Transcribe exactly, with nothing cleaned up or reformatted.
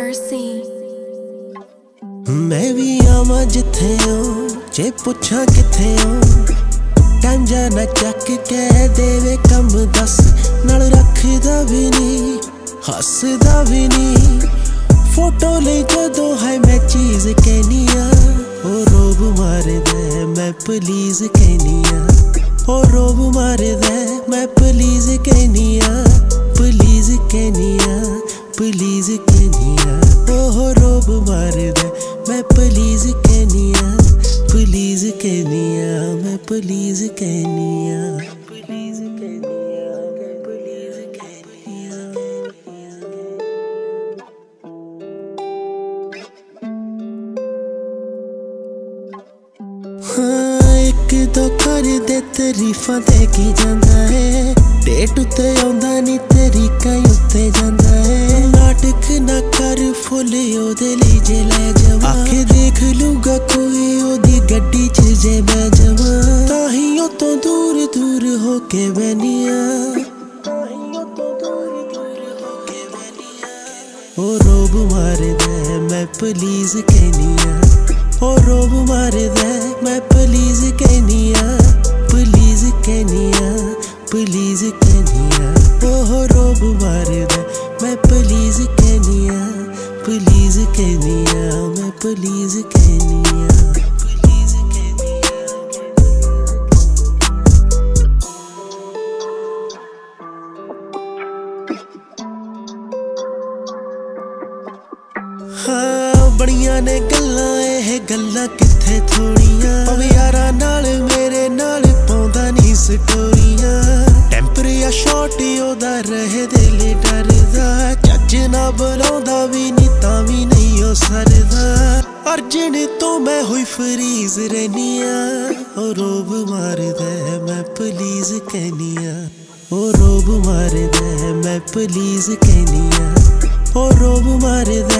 Mercy मैं भी आवां जिथे हो जे पुछां किथे हो टाइम जाना चक कह देवे कम दस नाल रखदा भी नहीं हसदा भी नहीं फोटो ले जदों है मैं चीज कहनिया ओ रोब मार दे मैं प्लीज कहनिया ओ रोब मार दे मैं प्लीज कहनिया प्लीज कहनिया प्लीज कहनिया ओ रोब मार दे मैं प्लीज कहनिया प्लीज कहनिया मैं प्लीज कहनिया प्लीज कहनिया मैं प्लीज कहनिया हाँ एक दो कर दे तारीफां दे की जांदा है डेट उत्ते आउंदा नी तरीका उत्ते जांदा है नाटक ना कर फुल ओदे लई जे ले जावां आखे देख लूगा कोई ओदी गड्डी च जे मैं जावां ताहियों तो दूर दूर होके बनिया ताहियों तो दूर दूर होके बनिया ओ रोब मार दे मैं प्लीज कहनिया ओ रोब मार दे मैं प्लीज कहनिया प्लीज कहनिया प्लीज कहनिया ओ रोब मार दे मैं प्लीज कहनिया प्लीज कहनिया मैं प्लीज कहनिया प्लीज कहनिया हाँ बड़ियां ने गल्लां एह गल्लां किथे थोड़ियां पवे यारां नाल मेरे नाल पाउंदा नी स्टोरियां टेंपर या शॉट ओदा रहे दिल डरदा जज ना बुलाउंदा भी नी तां भी नहीं ओ सरदा अर्जन तो मैं हुई फ्रीज रहनिया ओ रोब मार दे मैं प्लीज कहनिया ओ रोब मार दे मैं प्लीज कहनिया ओ रोब मार दे